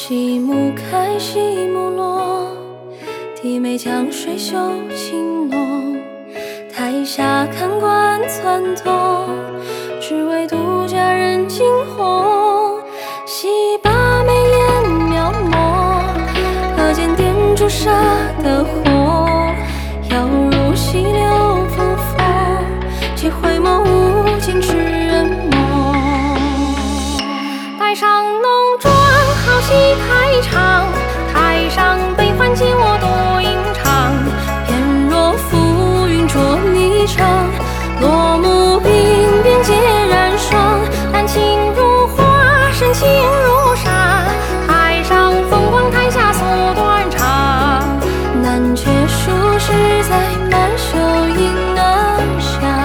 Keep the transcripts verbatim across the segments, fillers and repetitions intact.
细幕开，细幕落，低眉江水袖轻浓。台下看官撺掇，只为独佳人惊鸿。细把眉眼描摹，可见点朱砂的火，要如溪流复佛，且回眸无尽痴人梦。台上浓妆好戏开场，台上悲欢皆我多吟唱。翩若浮云捉霓裳，落幕鬓边皆染霜。丹青如画，深情如沙，台上风光，台下诉断肠。难却数十载，满袖迎南下。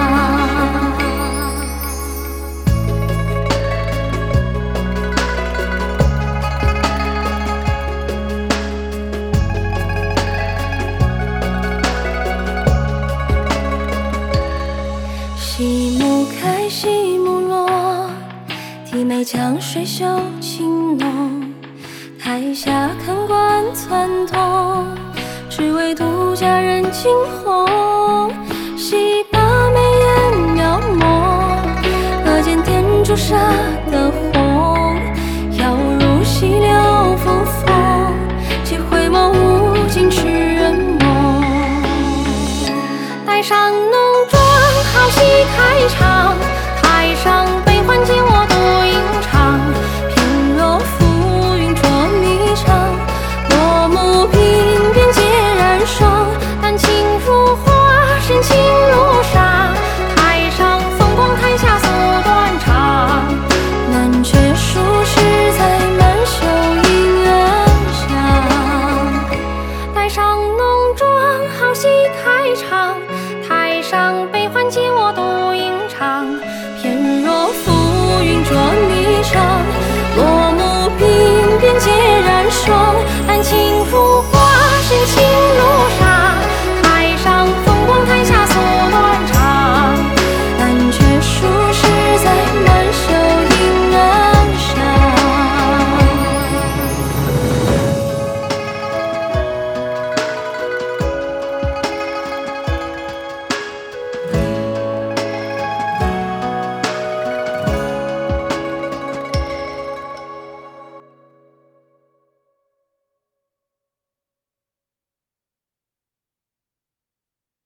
细幕开，细幕落，低眉江水袖轻浓。台下看官撺掇，只为独佳人惊鸿。细把眉眼描摹，可见点朱砂的红，要如溪流复佛，且回眸无尽痴人梦。台上浓妆好戏开场。